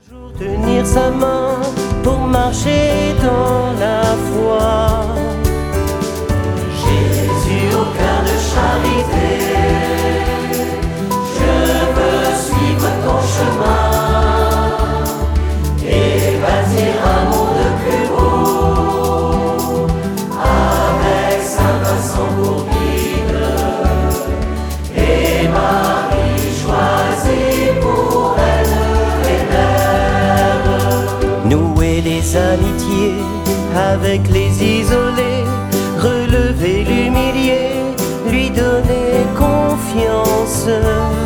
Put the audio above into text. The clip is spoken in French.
Tenir sa main pour marcher dans la foi. Jésus au cœur de charité, je veux suivre ton chemin et bâtir un monde plus beau, avec Saint Vincent pour guide et Marie choisie pour elle et mère. Nouer des amitiés avec les isolés, relever l'humilié, lui donner confiance.